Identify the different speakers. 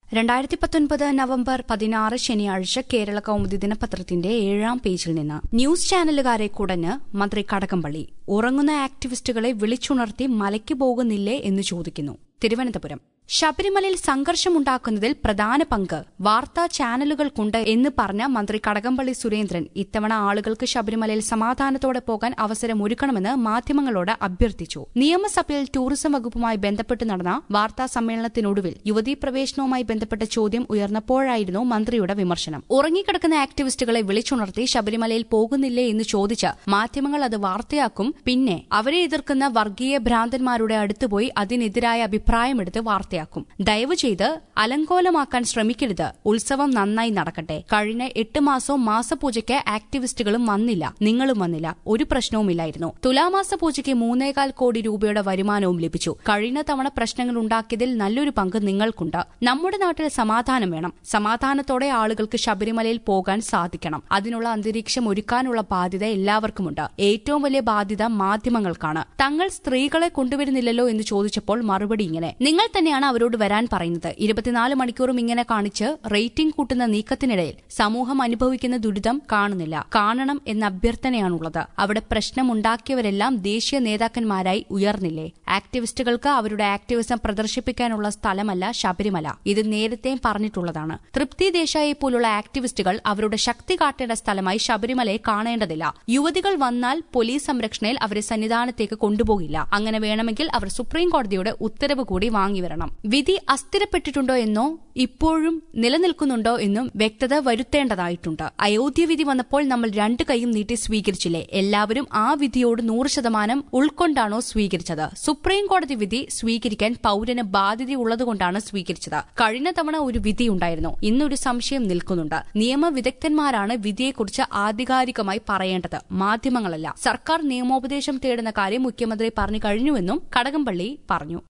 Speaker 1: 2019 November 16 ശനിയാഴ്ച കേരള കൗമുദി ദിനപത്രത്തിന്റെ 7-ാം പേജിൽ നിന്ന് ന്യൂസ് ചാനലുകാരെ കുടഞ്ഞ് മന്ത്രി കടകംപള്ളി. ഉറങ്ങുന്ന ആക്ടിവിസ്റ്റുകളെ വിളിച്ചുണർത്തി മലയ്ക്ക് പോകുന്നില്ലേ എന്ന് ചോദിക്കുന്നു. തിരുവനന്തപുരം. ശബരിമലയിൽ സംഘർഷമുണ്ടാക്കുന്നതിൽ പ്രധാന പങ്ക് വാർത്താ ചാനലുകൾക്കുണ്ട് എന്ന് പറഞ്ഞ മന്ത്രി കടകംപള്ളി സുരേന്ദ്രൻ ഇത്തവണ ആളുകൾക്ക് ശബരിമലയിൽ സമാധാനത്തോടെ പോകാൻ അവസരമൊരുക്കണമെന്ന് മാധ്യമങ്ങളോട് അഭ്യർത്ഥിച്ചു. നിയമസഭയിൽ ടൂറിസം വകുപ്പുമായി ബന്ധപ്പെട്ട് നടന്ന വാർത്താ സമ്മേളനത്തിനൊടുവിൽ യുവതീ പ്രവേശനവുമായി ബന്ധപ്പെട്ട ചോദ്യം ഉയർന്നപ്പോഴായിരുന്നു മന്ത്രിയുടെ വിമർശനം. ഉറങ്ങിക്കിടക്കുന്ന ആക്ടിവിസ്റ്റുകളെ വിളിച്ചുണർത്തി ശബരിമലയിൽ പോകുന്നില്ലേ എന്ന് ചോദിച്ച് മാധ്യമങ്ങൾ അത് വാർത്തയാക്കും. പിന്നെ അവരെ എതിർക്കുന്ന വർഗീയ ഭ്രാന്തന്മാരുടെ അടുത്തുപോയി അതിനെതിരായ അഭിപ്രായമെടുത്ത് വാർത്തയാക്കും. ദയവ് ചെയ്ത് അലങ്കോലമാക്കാൻ ശ്രമിക്കരുത്. ഉത്സവം നന്നായി നടക്കട്ടെ. കഴിഞ്ഞ 8 മാസവും മാസപൂജയ്ക്ക് ആക്ടിവിസ്റ്റുകളും വന്നില്ല, നിങ്ങളും വന്നില്ല, ഒരു പ്രശ്നവുമില്ലായിരുന്നു. തുലാമാസ പൂജയ്ക്ക് 3.25 കോടി രൂപയുടെ വരുമാനവും ലഭിച്ചു. കഴിഞ്ഞ തവണ പ്രശ്നങ്ങൾ ഉണ്ടാക്കിയതിൽ നല്ലൊരു പങ്ക് നിങ്ങൾക്കുണ്ട്. നമ്മുടെ നാട്ടിൽ സമാധാനം വേണം. സമാധാനത്തോടെ ആളുകൾക്ക് ശബരിമലയിൽ പോകാൻ സാധിക്കണം. അതിനുള്ള അന്തരീക്ഷം ഒരുക്കാനുള്ള ബാധ്യത എല്ലാവർക്കുമുണ്ട്. ഏറ്റവും വലിയ ബാധ്യത മാധ്യമങ്ങൾക്കാണ്. തങ്ങൾ സ്ത്രീകളെ കൊണ്ടുവരുന്നില്ലല്ലോ എന്ന് ചോദിച്ചപ്പോൾ മറുപടി ഇങ്ങനെ: നിങ്ങൾ തന്നെയാണ് അവരോട് വരാൻ പറയുന്നത്. 24 മണിക്കൂറും ഇങ്ങനെ കാണിച്ച് റേറ്റിംഗ് കൂട്ടുന്ന നീക്കത്തിനിടയിൽ സമൂഹം അനുഭവിക്കുന്ന ദുരിതം കാണുന്നില്ല. കാണണം എന്ന അഭ്യർത്ഥനയാണുള്ളത്. അവിടെ പ്രശ്നമുണ്ടാക്കിയവരെല്ലാം ദേശീയ നേതാക്കന്മാരായി ഉയർന്നില്ലേ? ആക്ടിവിസ്റ്റുകൾക്ക് അവരുടെ ആക്ടിവിസം പ്രദർശിപ്പിക്കാനുള്ള സ്ഥലമല്ല ശബരിമല. ഇത് നേരത്തെയും പറഞ്ഞിട്ടുള്ളതാണ്. തൃപ്തി ദേശായിയെ പോലുള്ള ആക്ടിവിസ്റ്റുകൾ അവരുടെ ശക്തി കാട്ടേണ്ട സ്ഥലമായി ശബരിമലയെ കാണേണ്ടതില്ല. യുവതികൾ വന്നാൽ പോലീസ് സംരക്ഷണയിൽ അവരെ സന്നിധാനത്തേക്ക് കൊണ്ടുപോകില്ല. അങ്ങനെ വേണമെങ്കിൽ അവർ സുപ്രീംകോടതിയുടെ ഉത്തരവ് കൂടി വാങ്ങിവരണം. വിധി അസ്ഥിരപ്പെട്ടിട്ടുണ്ടോ എന്നോ ഇപ്പോഴും നിലനിൽക്കുന്നുണ്ടോ എന്നും വ്യക്തത വരുത്തേണ്ടതായിട്ടുണ്ട്. അയോധ്യ വിധി വന്നപ്പോൾ നമ്മൾ 2 കൈയും നീട്ടി സ്വീകരിച്ചില്ലേ? എല്ലാവരും ആ വിധിയോട് 100% ഉൾക്കൊണ്ടാണോ സ്വീകരിച്ചത്? സുപ്രീംകോടതി വിധി സ്വീകരിക്കാൻ പൌരന് ബാധ്യതയുള്ളതുകൊണ്ടാണ് സ്വീകരിച്ചത്. കഴിഞ്ഞ തവണ ഒരു വിധിയുണ്ടായിരുന്നു. ഇന്നൊരു സംശയം നിൽക്കുന്നുണ്ട്. നിയമവിദഗ്ധന്മാരാണ് വിധിയെക്കുറിച്ച് ആധികാരികമായി പറയേണ്ടത്, മാധ്യമങ്ങളല്ല. സർക്കാർ നിയമോപദേശം തേടുന്ന കാര്യം മുഖ്യമന്ത്രി പറഞ്ഞു കഴിഞ്ഞുവെന്നും കടകംപള്ളി പറഞ്ഞു.